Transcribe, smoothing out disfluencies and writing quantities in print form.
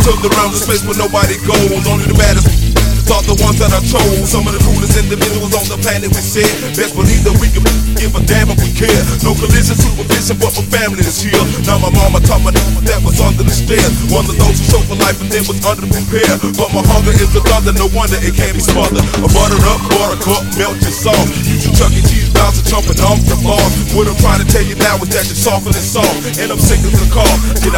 to the realms of space where nobody goes. Only the baddest thought the ones that I chose. Some of the coolest individuals on the planet we said. Best believe that we can give a damn if we care. No collision, supervision, but my family is here. Now my mama taught me that was under the stairs. One of those who show for life and then was underprepared. But my hunger is the thunder, no wonder it can't be smothered. A buttered up, buttercup, melted soft. Use your Chuck E. Cheese bouncer jumping off the bar. What I'm trying to tell you now is that you're soft and soft. And I'm sick of the call.